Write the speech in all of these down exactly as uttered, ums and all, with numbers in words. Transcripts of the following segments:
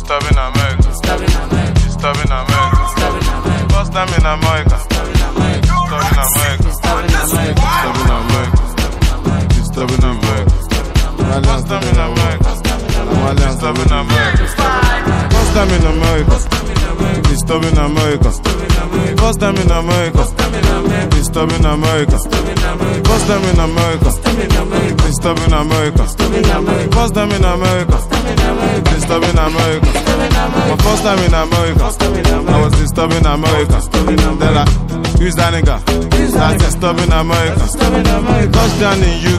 Disturbing America. Disturbing America. Disturbing America. Disturbing America. First time in America. Disturbing America. Disturbing America. Disturbing America. Disturbing America. First time in America. Disturbing America. First time in America. Disturbing America. First time in America. Disturbing America. First time in America. Disturbing America. First time in America. Disturbing America. My first time in America, I was disturbing America. They're like, who's that nigga? That's disturbing America. Touchdown in U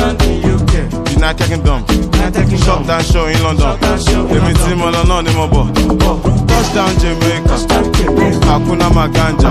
K, United Kingdom. Shut down show in London. Let me see my London in my boy. Touchdown Jamaica. Hakuna Maganja.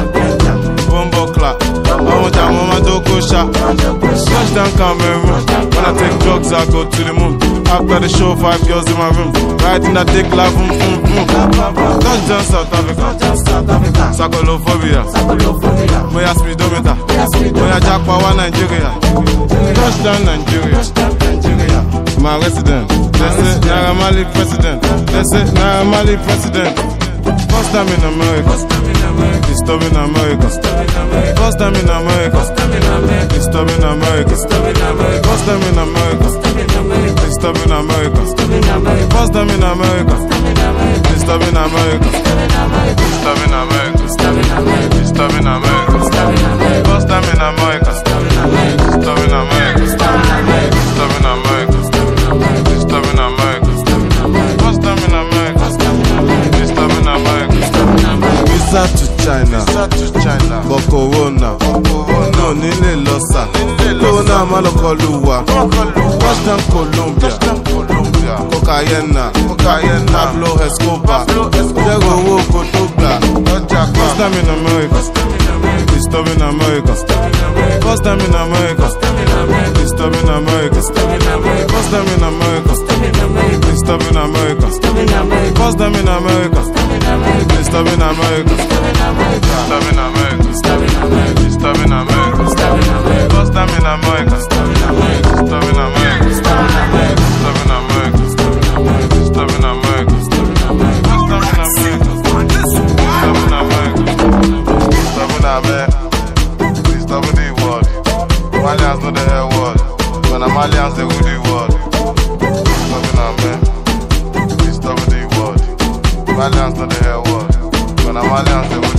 Bumbo clap. I want that mama to go shot. Touchdown Cameroon. When I take drugs, I go to the moon. After the show, five girls in my room. Riding that dick like boom, boom, boom. Touchdown South Africa. Sakolophobia. Moya speedometer. Moya Jack Power Nigeria. Touchdown Nigeria. My resident. They say Naira Marley president. They say Naira Marley president. First time in America. Disturbing America. First time in America. Disturbing America. First time in America. Disturbing America. First time in America. Disturbing America. Disturbing America. Disturbing America. First time in America. Disturbing America. Disturbing America. Disturbing America. First time in America. Disturbing America. Visa to China. Visa to China. For Corona. No, Nile Losa. Corona Malokoluwa. Touchdown Colombia. Cocaine. Cocaine. Pablo Escobar. Diego Wokotobla. First time in America. Disturbing America. First time in America. Disturbing America. First time in America. Disturbing America. First time in America. Disturbing America. Disturbing America. Disturbing America. Disturbing America. First time in America. Disturbing America. Disturbing America. Disturbing America. Disturbing America. First time in America. Disturbing America. Disturbing America. Disturbing the world. Malians know the hell world. When I'm Malians, they will the world. Disturbing America. Disturbing the world. Malians know the hell world. When I'm Malians, they will